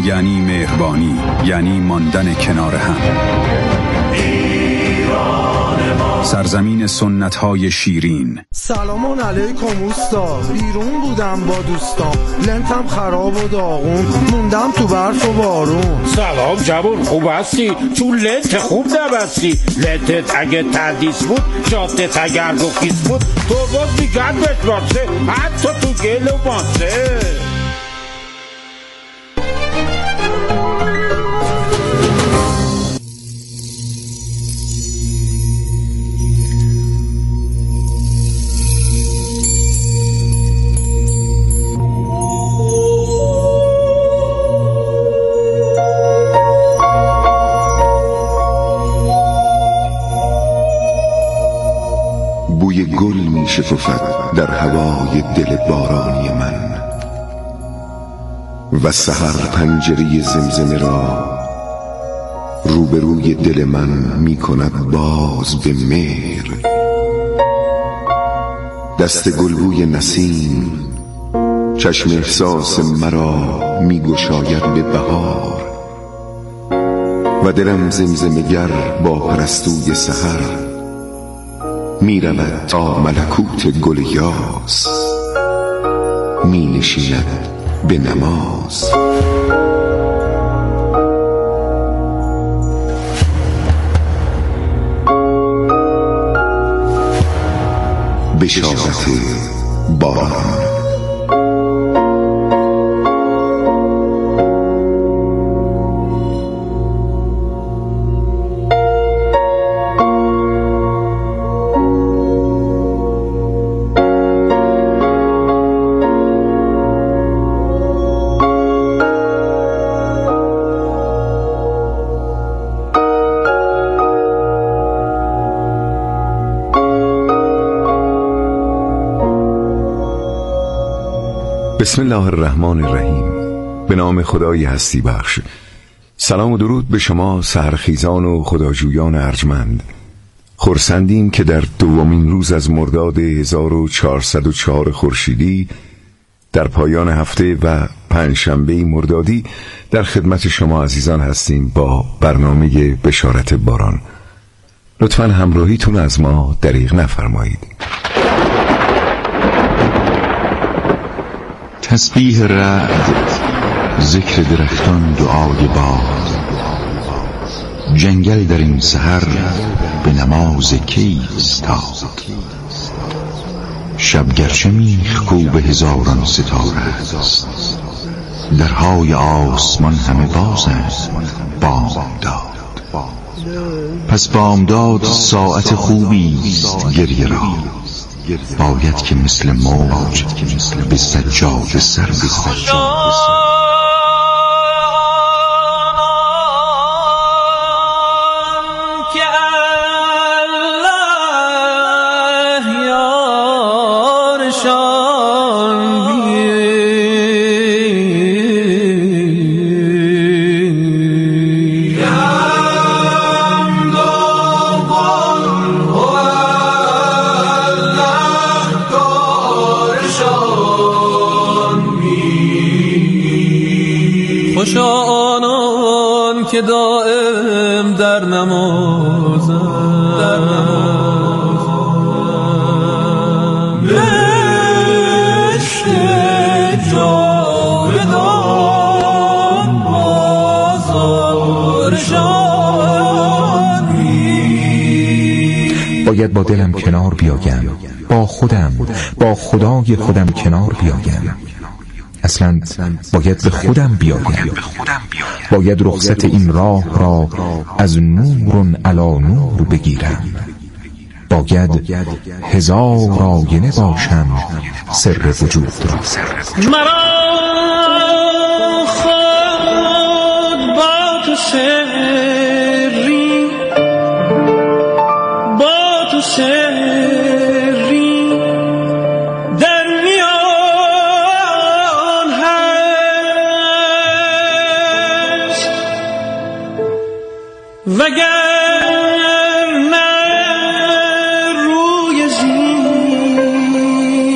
یعنی مهربانی، یعنی ماندن کنار هم. سرزمین سنت‌های شیرین. سلام علیکم اوستا، بیرون بودم با دوستام، لنتم خراب و داغون، موندم تو برف و بارون. سلام جوون، خوب هستی؟ چون لنت خوب نبستی. لنتت اگه تردیس بود، جادت اگر رخیص بود، تو باز میگن بشماسه، حتی تو گل و ماسه. بوی گل می شکفد در هوای دل بارانی من و سحر پنجره زمزمه را روبروی دل من می کند باز به مهر. دست گلبوی نسیم چشم احساس مرا می گشاید به بهار و دلم زمزمه‌گر با پرستوی سحر می رود تا ملکوت گل یاس، می نشیند به نماز. بشارت باران. بسم الله الرحمن الرحیم. به نام خدای هستی بخش. سلام و درود به شما سحرخیزان و خداجویان ارجمند. خرسندیم که در دومین روز از مرداد 1404 خورشیدی در پایان هفته و پنجشنبه مردادی در خدمت شما عزیزان هستیم با برنامه بشارت باران. لطفاً همراهیتون از ما دریغ نفرمایید. تسبیح رعد، ذکر درختان، دعای باد، جنگل در این سحر به نماز کی ایستاد. شب گرچه میخکوب هزاران ستاره است، درهای آسمان همه بازند بامداد. پس بامداد ساعت خوبی است گریه را، باید که مثل موج به سجاده سر بخواد. خوش آنان که دائم در نمازند، بهشت جاودان بازارشان. باید با دلم کنار بیایم، با خودم، با خدای خودم کنار بیایم. اصلا باید به خودم بیایم، باید رخصت این راه را از نور علی نور بگیرم. باید هزار آینه باشم سر وجود را. مرا خود با تو سری، با تو سری در میان هست، وگر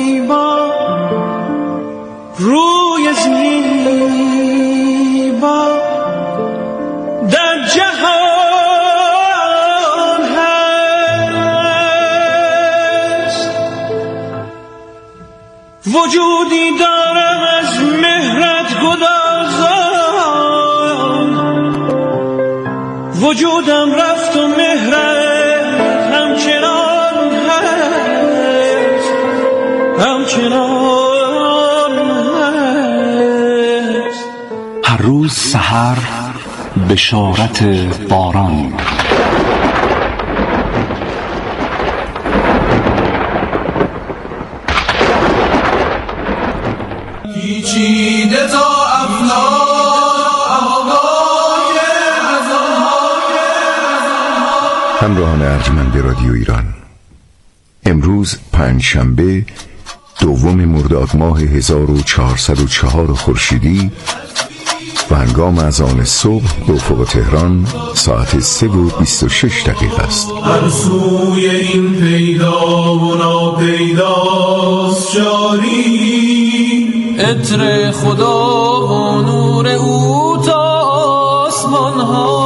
روی زیبا وجودی دارم از مهرت گدازان، وجودم رفت و مهرت همچنان هست، همچنان هست. هر روز سحر بشارت باران. پیچیده تا همراهان ارجمند رادیو ایران، امروز پنجشنبه 2 مرداد ماه 1404 خورشیدی و هنگام اذان صبح به افق تهران ساعت 3:26 است. هر سوی این پیدا و ناپیداست جاری، عطر خدا و نور او تا آسمان ها.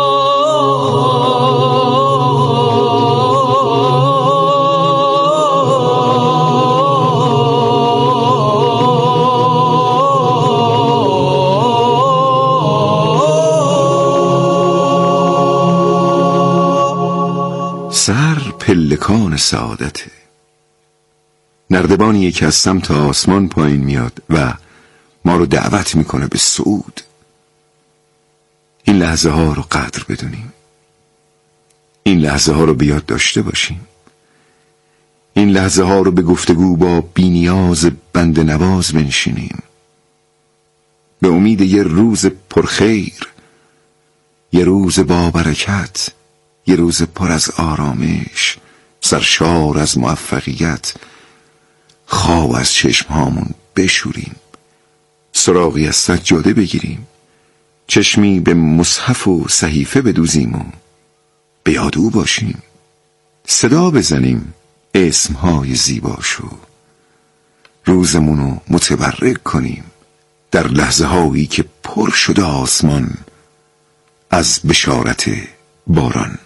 سحر پلکان سعادته، نردبانیه که از سمت آسمان پایین میاد و ما رو دعوت میکنه به صعود. این لحظه ها رو قدر بدونیم، این لحظه ها رو به یاد داشته باشیم، این لحظه ها رو به گفتگو با بی‌نیاز بنده نواز بنشینیم، به امید یه روز پرخیر، یه روز با برکت، یه روز پر از آرامش، سرشار از موفقیت. خواب از چشمهامون بشوریم، سراغی از سجاده بگیریم، چشمی به مصحف و صحیفه بدوزیم و به یاد او باشیم، صدا بزنیم اسمهای زیباشو، روزمونو متبرک کنیم در لحظه هایی که پر شده آسمان از بشارت باران.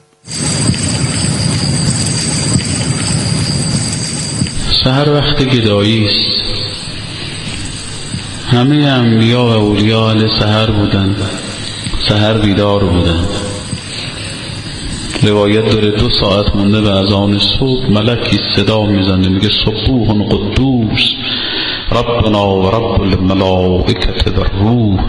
سحر وقت گدایی است. همه انبیا و اولیا اهل سحر بودند، سحر بیدار بودند. روایت داره 2 ساعت مونده به اذان صبح ملکی صدا میزنه میگه سبوح قدوس ربنا و رب الملائکه و الروح.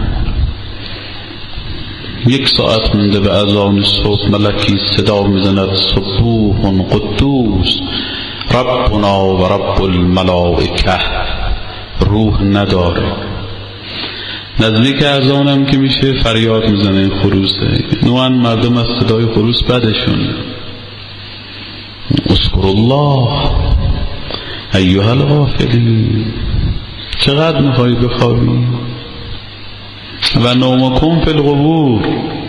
1 ساعت مونده به اذان صبح ملکی صدا میزند سبوح قدوس ربنا و رب الملائکه. روح نداره. نزدیک اذانم که میشه فریاد میزنه این خروسه. نوعا مردم از صدای خروس بدشون. اذکر الله ایها الغافلین. چقدر میخوایی بخوابی؟ و نومکم فی القبور.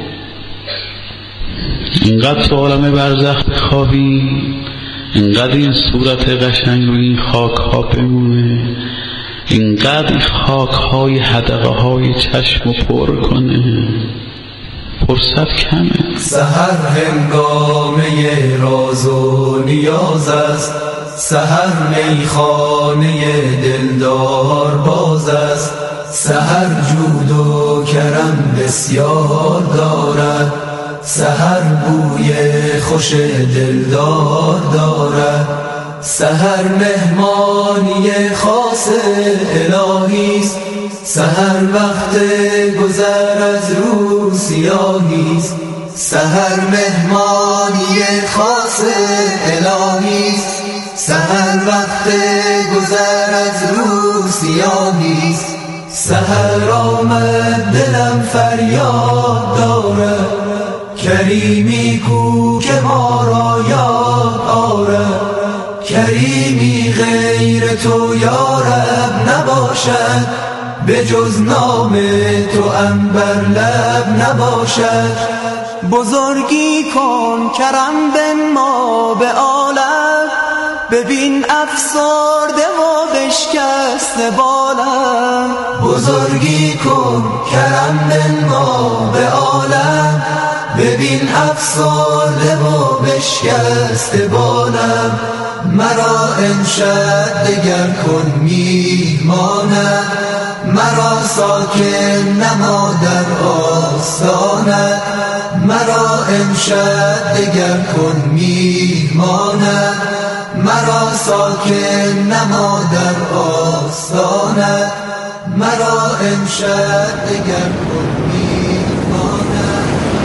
اینقدر تو عالم برزخ بخوابی، اینقدر این صورت قشنگ رو این خاک ها بمونه، اینقدر خاک های حدقه های چشم رو پر کنه. فرصت کمه. سحر هنگامه راز و نیاز است، سحر میخانه دلدار باز است، سحر جود و کرم بسیار دارد، سحر بوی خوش دلدار دارد، سحر مهمانی خاص الهیست، سحر وقت گذر از رو سیاهیست، سحر مهمانی خاص الهیست، سحر وقت گذر از رو سیاهیست، سحر آمد دلم فریاد داره، کریمی کو که ما را یاد آرد، کریمی غیر تو یا رب نباشد، به جز نام تو عنبر لب نباشد. بزرگی کن کرم به ما به عالم، ببین افسرده و بشکسته بالم. بزرگی کن کرم به ما به عالم، ببین افسرده و بشکسته بالم. مرا امشب دگر کن میهمانت، مرا ساکن نما در آستانت، مرا امشب دگر کن میهمانت، مرا ساکن نما در آستانت، مرا امشب دگر کن میهمانت.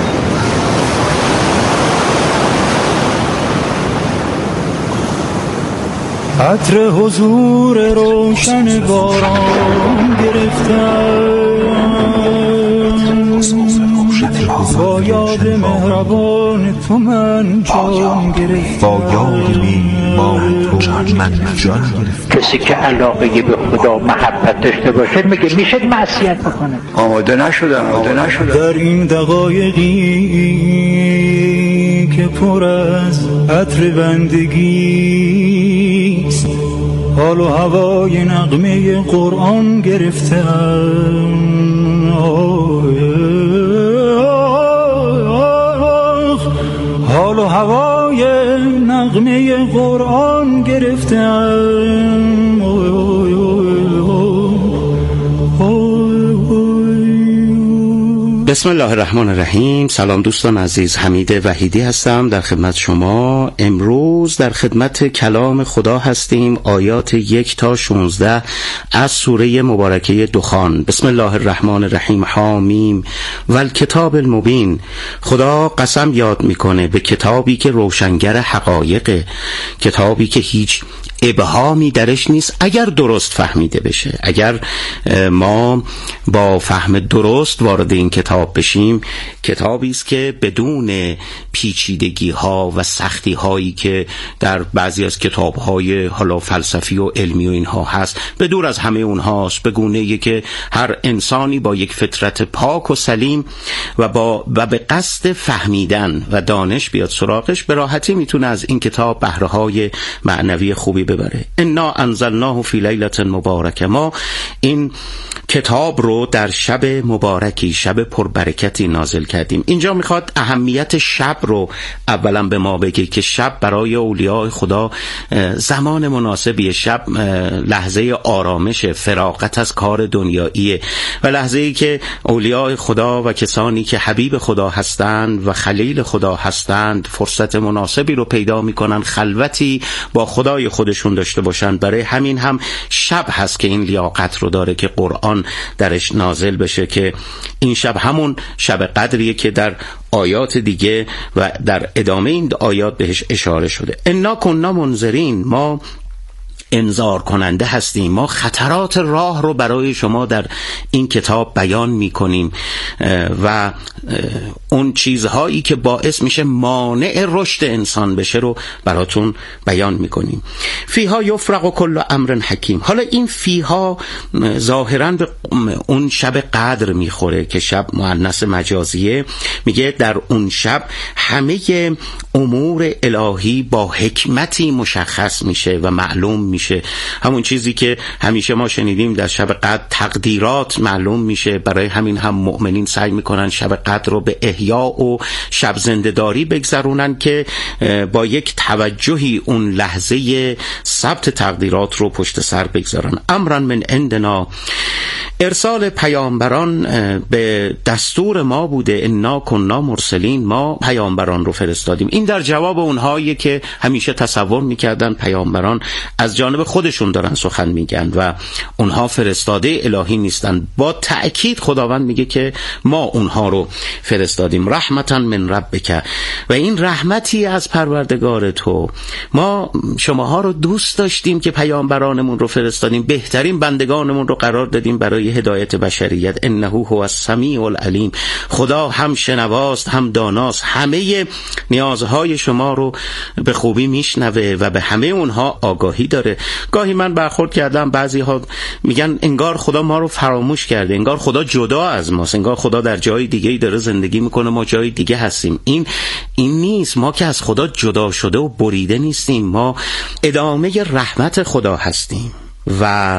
عطر حضور روشن باران گرفتم، با یاد مهربان تو من جان گرفتم، با یاد مهربان تو من جان گرفتم. کسی که علاقه به خدا محبت داشته باشه میشه معصیت بکنه. آماده نشدم. در این دقایقی که پر از عطر بندگی است، حال و هوای نغمه قرآن گرفتم، حال و هوای نغمه قرآن گرفتم. بسم الله الرحمن الرحیم. سلام دوستان عزیز، حمید وحیدی هستم در خدمت شما. امروز در خدمت کلام خدا هستیم، آیات 1 تا 16 از سوره مبارکه دخان. بسم الله الرحمن الرحیم. حامیم والکتاب المبین. خدا قسم یاد میکنه به کتابی که روشنگر حقایق، کتابی که هیچ ابهامی درش نیست اگر درست فهمیده بشه. اگر ما با فهم درست وارد این کتاب بشیم، کتابی است که بدون پیچیدگی ها و سختی هایی که در بعضی از کتاب های حالا فلسفی و علمی و اینها هست، به دور از همه اونهاست، به گونه‌ای که هر انسانی با یک فطرت پاک و سلیم و به قصد فهمیدن و دانش بیاد سراغش، به راحتی میتونه از این کتاب بهره های معنوی خوبی ببره. انا انزلناه فی لیلة مبارکه. ما این کتاب رو در شب مبارکی، شب پربرکتی نازل کردیم. اینجا میخواد اهمیت شب رو اولا به ما بگه که شب برای اولیاء خدا زمان مناسبیه. شب لحظه آرامش، فراغت از کار دنیاییه و لحظه‌ای که اولیاء خدا و کسانی که حبیب خدا هستند و خلیل خدا هستند فرصت مناسبی رو پیدا میکنن خلوتی با خدای خودشون داشته باشن. برای همین هم شب هست که این لیاقت رو داره که قرآن درش نازل بشه، که این شب همون شب قدریه که در آیات دیگه و در ادامه این آیات بهش اشاره شده. انا کنا منذرین. ما انذار کننده هستیم، ما خطرات راه رو برای شما در این کتاب بیان میکنیم و اون چیزهایی که باعث میشه مانع رشد انسان بشه رو براتون بیان میکنیم. فیها یفرق کل امر حکیم. حالا این فیها ظاهراً به اون شب قدر میخوره که شب مؤنث مجازیه. میگه در اون شب همه امور الهی با حکمتی مشخص میشه و معلوم میشه. همون چیزی که همیشه ما شنیدیم در شب قدر تقدیرات معلوم میشه. برای همین هم مؤمنین سعی میکنن شب قدر رو به احیا و شب زنده‌داری بگذرونن که با یک توجهی اون لحظه ثبت تقدیرات رو پشت سر بگذارن. امرا من عندنا. ارسال پیامبران به دستور ما بوده. انا کنا مرسلین. ما پیامبران رو فرستادیم. این در جواب اونهایی که همیشه تصور میکردن پیامبران از جانب خودشون دارن سخن میگن و اونها فرستاده الهی نیستن. با تأکید خداوند میگه که ما اونها رو فرستادیم. رحمتا من ربک. و این رحمتی از پروردگار تو. ما شماها رو دوست داشتیم که پیامبرانمون رو فرستادیم، بهترین بندگانمون رو قرار دادیم برای هدایت بشریت. انه هو السمیع العلیم. خدا هم شنواست هم داناست، همه نیازهای شما رو به خوبی میشنوه و به همه اونها آگاهی داره. گاهی من برخورد کردم، بعضی ها میگن انگار خدا ما رو فراموش کرده، انگار خدا جدا از ماست، انگار خدا در جای دیگه‌ای داره زندگی میکنه، ما جای دیگه هستیم. این نیست. ما که از خدا جدا شده و بریده نیستیم، ما ادامه رحمت خدا هستیم و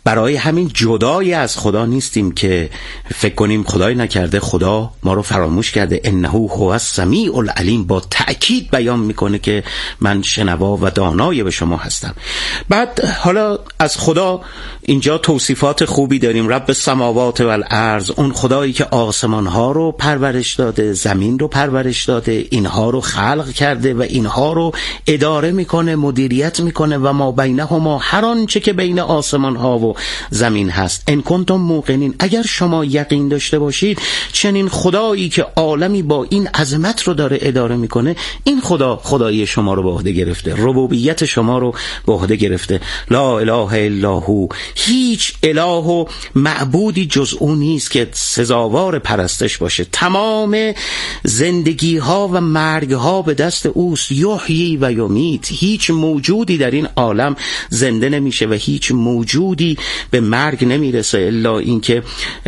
برای همین جدای از خدا نیستیم که فکر کنیم خدای نکرده خدا ما رو فراموش کرده. انه هو السمیع العلیم با تأکید بیان میکنه که من شنوا و دانای به شما هستم. بعد حالا از خدا اینجا توصیفات خوبی داریم. رب السماوات و الارض، اون خدایی که آسمان ها رو پرورش داده، زمین رو پرورش داده، اینها رو خلق کرده و اینها رو اداره میکنه، مدیریت میکنه و ما بینهما، هر آنچه که بین آسمان ها و زمین هست. ان کنتم موقنین، اگر شما یقین داشته باشید چنین خدایی که عالمی با این عظمت رو داره اداره میکنه، این خدا خدایی شما رو به عهده گرفته، ربوبیت شما رو به عهده گرفته. لا اله الا هو، هیچ اله و معبودی جز او نیست که سزاوار پرستش باشه. تمام زندگی ها و مرگ ها به دست اوست. یحیی و یمیت، هیچ موجودی در این عالم زنده نمیشه و هیچ موجودی به مرگ نمیرسه الا اینکه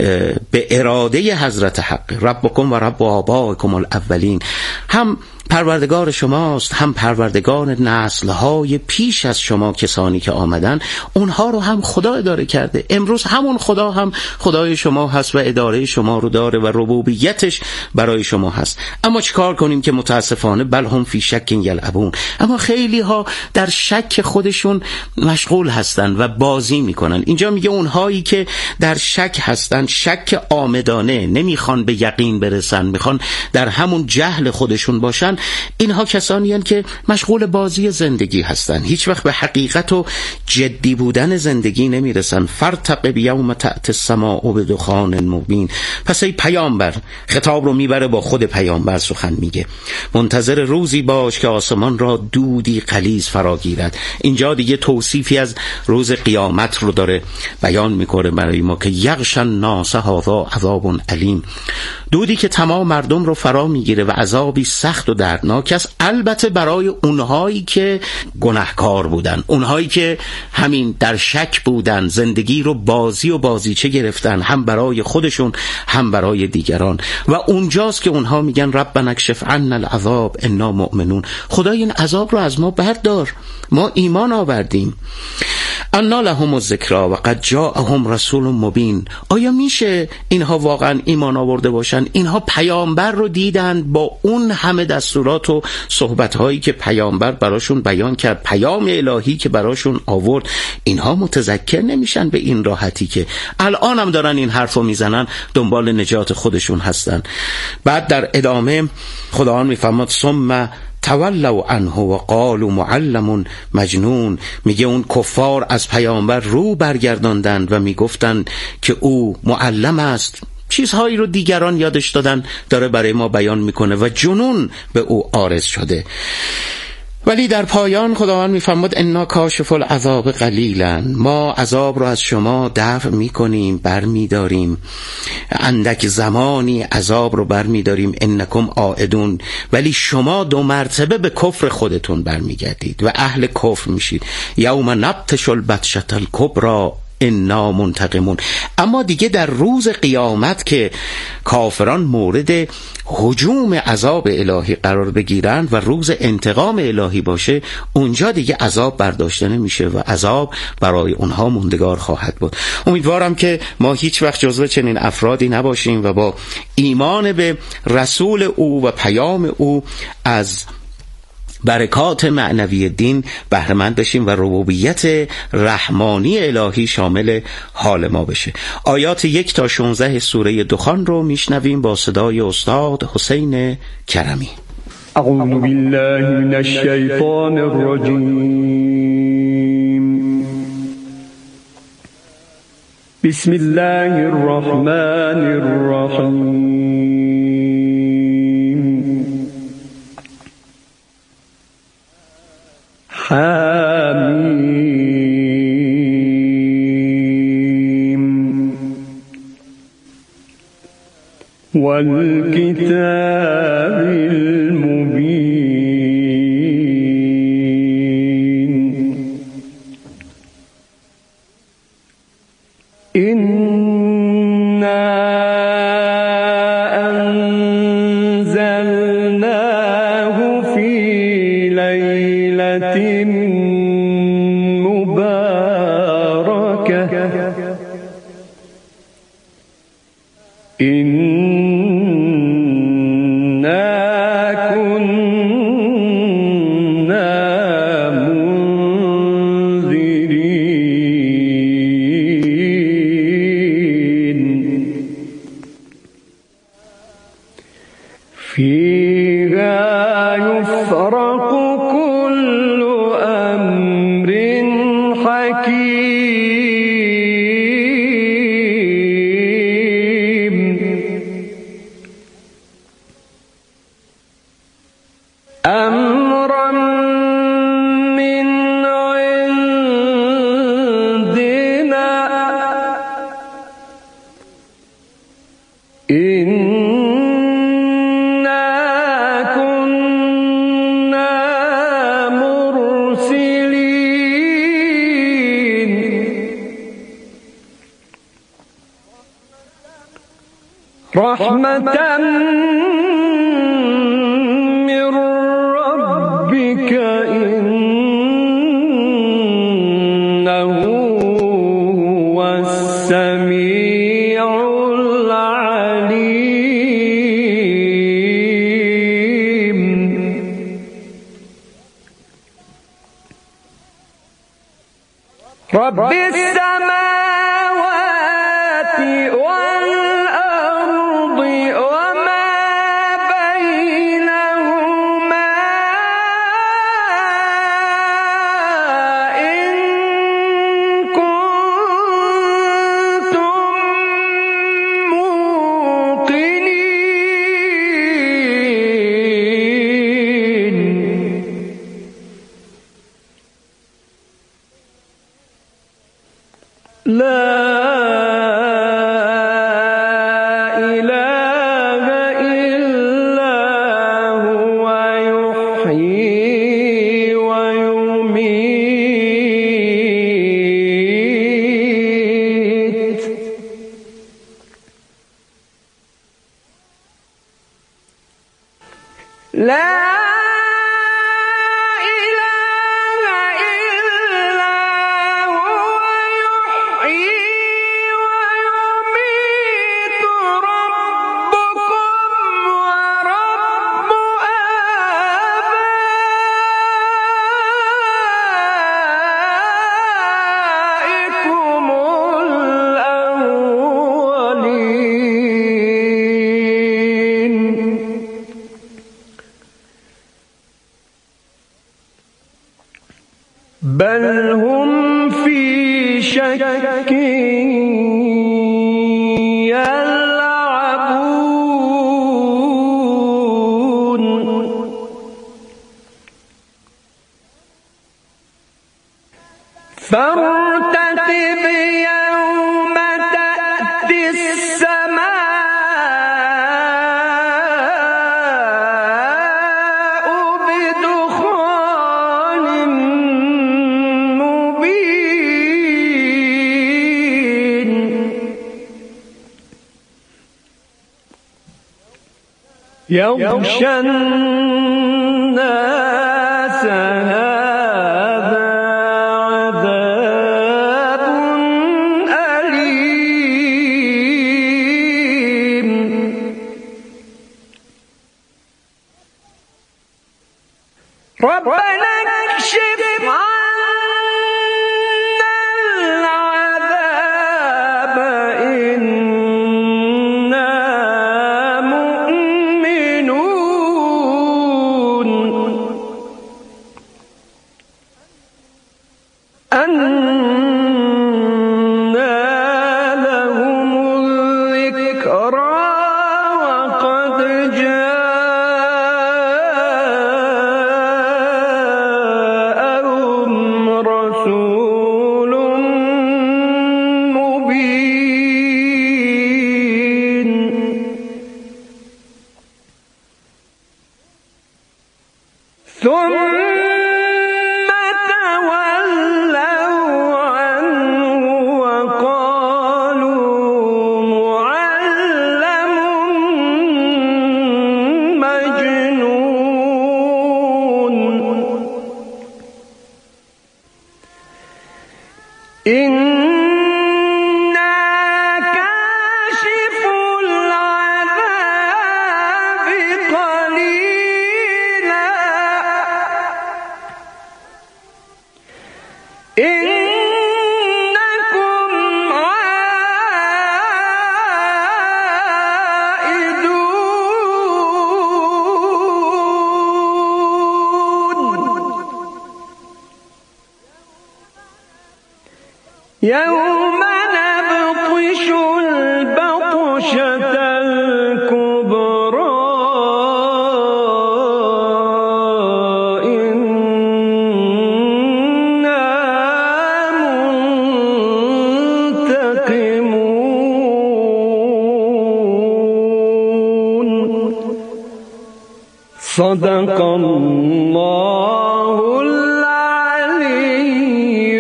به اراده حضرت حق. ربکم و رب آبائکم الاولین، هم پروردگار شماست هم پروردگار نسل‌های پیش از شما، کسانی که آمدن اونها رو هم خدا اداره کرده. امروز همون خدا هم خدای شما هست و اداره شما رو داره و ربوبیتش برای شما هست. اما چیکار کنیم که متاسفانه بل هم فی شک یلعبون، اما خیلی ها در شک خودشون مشغول هستن و بازی میکنن. اینجا میگه اونهایی که در شک هستن، شک آمدانه، نمیخوان به یقین برسن، میخوان در همون جهل خودشون باشن، اینها کسانی هستند که مشغول بازی زندگی هستند، هیچ وقت به حقیقت و جدی بودن زندگی نمیرسن. فرتقب یوم تأتی السماء بدخان مبین. پس ای پیامبر، خطاب رو میبره با خود پیامبر سخن میگه، منتظر روزی باش که آسمان را دودی غلیظ فراگیرد. اینجا دیگه توصیفی از روز قیامت رو داره بیان میکنه برای ما که یغشی الناس هذا عذاب علیم، دودی که تمام مردم رو فرا میگیره و عذابی سخت و دردناک است. البته برای اونهایی که گناهکار بودن، اونهایی که همین در شک بودن، زندگی رو بازی و بازیچه گرفتن، هم برای خودشون هم برای دیگران. و اونجاست که اونها میگن ربنا اکشف عنا العذاب انا مؤمنون، خدای این عذاب رو از ما بردار، ما ایمان آوردیم. انا لهم الذکری و قد جاءهم رسول مبین. آیا میشه اینها واقعا ایمان آورده باشن؟ اینها پیامبر رو دیدند با اون همه دستورات و صحبت‌هایی که پیامبر براشون بیان کرد، پیام الهی که براشون آورد. اینها متذکر نمیشن به این راحتی که الان هم دارن این حرفو میزنن، دنبال نجات خودشون هستن. بعد در ادامه خداوند میفرماد ثم تولوا عنه و قالوا معلم مجنون. میگه اون کفار از پیامبر رو برگرداندند و میگفتند که او معلم است، چیزهایی رو دیگران یادش دادن داره برای ما بیان میکنه و جنون به او عارض شده. ولی در پایان خداوند میفرماد انا کاشف العذاب قلیلا، ما عذاب رو از شما دفع میکنیم، برمیداریم، اندک زمانی عذاب رو برمیداریم. انکم عائدون، ولی شما دو مرتبه به کفر خودتون برمیگردید و اهل کفر میشید. یوم نبطش البطشة الکبری انا منتقمون. اما دیگه در روز قیامت که کافران مورد هجوم عذاب الهی قرار بگیرند و روز انتقام الهی باشه، اونجا دیگه عذاب برداشته نمیشه و عذاب برای اونها موندگار خواهد بود. امیدوارم که ما هیچ وقت جزو چنین افرادی نباشیم و با ایمان به رسول او و پیام او از برکات معنوی دین بهره مند بشیم و ربوبیت رحمانی الهی شامل حال ما بشه. آیات 1 تا 16 سوره دخان رو میشنویم با صدای استاد حسین کرمی. اعوذ بالله من الشیطان الرجیم. بسم الله الرحمن الرحیم. حمیم والکتاب المبین انا انزلناه فی لیلة مبارکة فيها يفرق كل أمر حكيم أمرا من عندنا إنا كنا مرسلين رحمة من ربك إنه هو السميع العليم رب السماوات والأرض وما بينهما إن كنتم موقنين لا إله إلا هو يحيي ويميت لا إله إلا هو يحيي ويميت ربكم ورب آبائكم الأولين بل هم في شك يلعبون فارتقب يوم تأتي السماء بدخان مبين يغشى الناس هذا عذاب أليم ربنا اكشف عنا العذاب إنا مؤمنون أنى لهم الذكرى وقد جاءهم رسول مبين ثم تولوا عنه وقالوا معلم مجنون إنا كاشف العذاب قليلا يوم نبطش البطشة الكبرى إنا منتقمون صدق الله العلي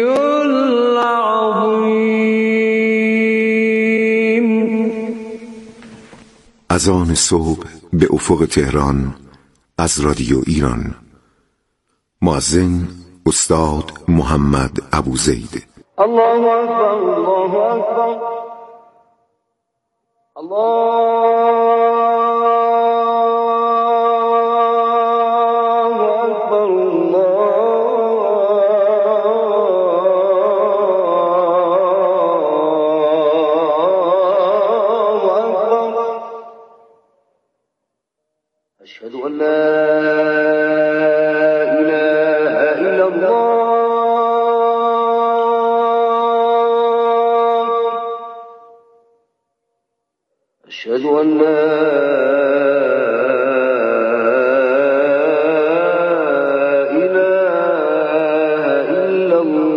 العظيم. اذان صبح به افق تهران از رادیو ایران. مؤذن استاد محمد ابوزید. الله اکبر الله اکبر أشهد أن لا إله إلا الله أشهد أن لا إله إلا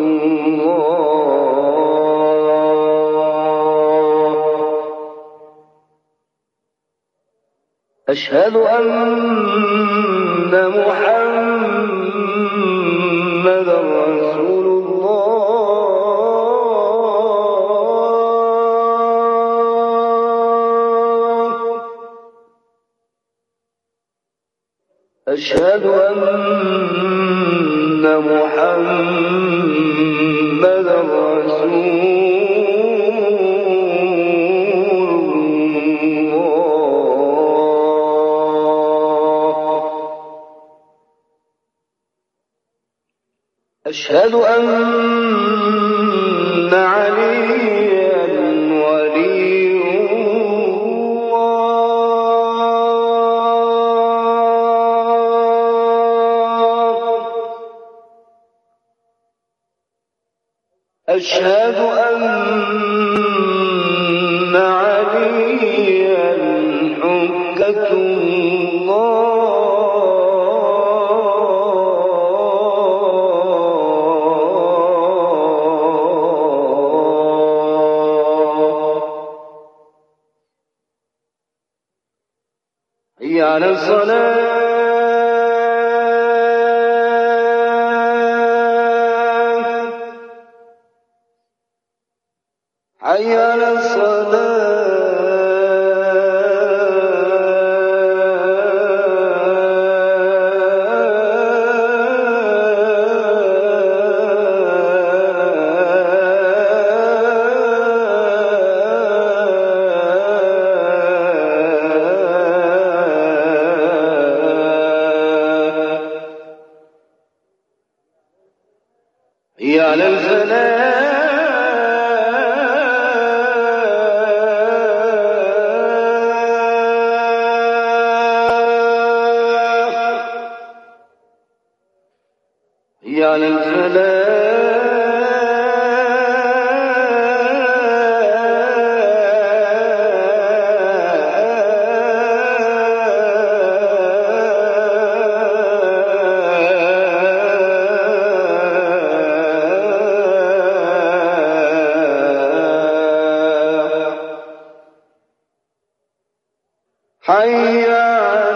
الله أشهد أن محمدا رسول الله أشهد أن محمدا رسول أشهد أن عليا ولي الله أشهد أن عليا حجة الله حي على الصلاة حي على حي على الفلاح حي على الفلاح حي على